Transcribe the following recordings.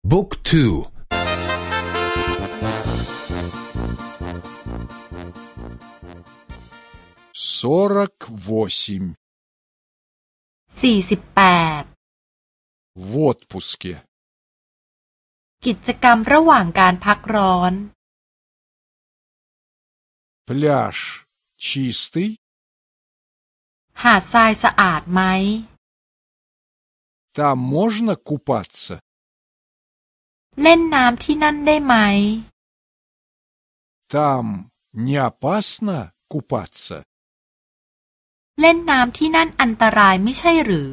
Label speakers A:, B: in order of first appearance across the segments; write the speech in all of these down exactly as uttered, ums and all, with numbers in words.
A: บุ๊กทู
B: сорок восемь
C: สี่สิบแปด
B: в отпуске
C: กิจกรรมระหว่างการพักร้อน
B: пляж чистый
C: หาดทรายสะอาดไหม
B: там можно купаться
C: เล่นน้ำที่นั่นได้ไหม
B: там не опасно купаться
C: เล่นน้ำที่นั่นอันตรายไม่ใช่หรือ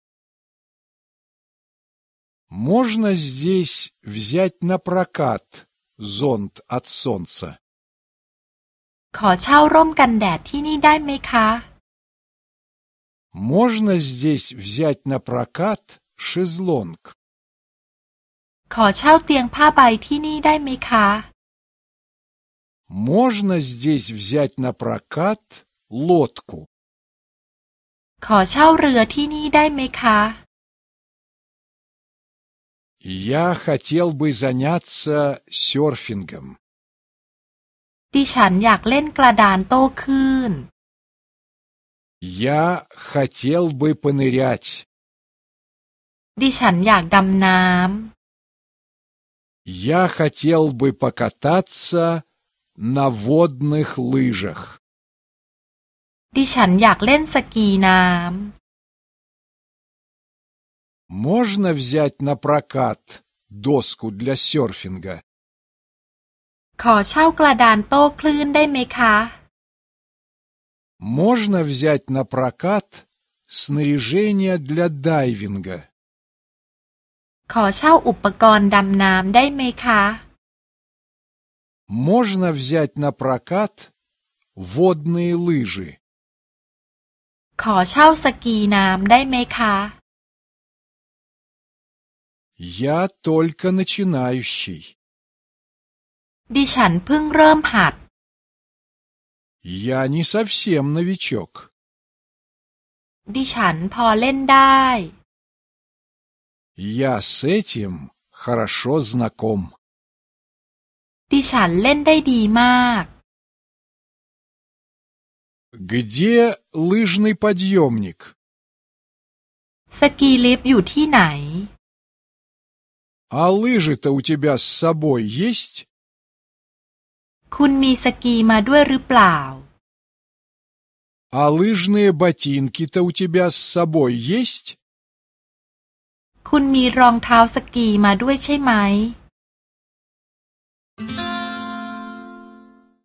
B: можно здесь взять на прокат зонт от солнца
C: ขอเช่าร่มกันแดดที่นี่ได้ไหมคะ
B: можно здесь взять на прокат шезлонг
C: ขอเช่าเตียงผ้าใบที่นี่ได้ไหมคะ
B: можно здесь взять на прокат лодку
C: ขอเช่าเรือที่นี่ได้ไหมคะ
B: я хотел бы заняться серфингом
C: ดิฉันอยากเล่นกระดานโต้คลื่น
B: я хотел бы понырять
C: ดิฉันอยากดำน้ำ
B: я хотел бы покататься на водных лыжах
C: ดิฉันอยากเล่นสกีน้ำ
B: можно взять на прокат доску для серфинга
C: ขอเช่ากระดานโต้คลื่นได้ไหมคะ
B: можно взять на прокат снаряжение для дайвинга
C: ขอเช่าอุปกรณ์ดำน้ำได้ไหมคะ
B: можно взять на прокат водные лыжи
C: ขอเช่าสกีน้ำได้ไหมคะ
B: я только начинающий
C: ดิฉันเพิ่งเริ่มหัด
B: я не совсем новичок
C: ดิฉันพอเล่นได้
B: я с этим хорошо знаком
C: ดิฉันเล่นได้ดีมาก
B: где лыжный подъемник
C: สกีลิฟต์อยู่ที่ไหน
B: а лыжи-то у тебя с собой есть
C: คุณมีสกีมาด้วยหรือเปล่า
B: а лыжные ботинки-то у тебя с собой есть
C: คุณมีรองเท้าสกีมาด้วยใช่ไหม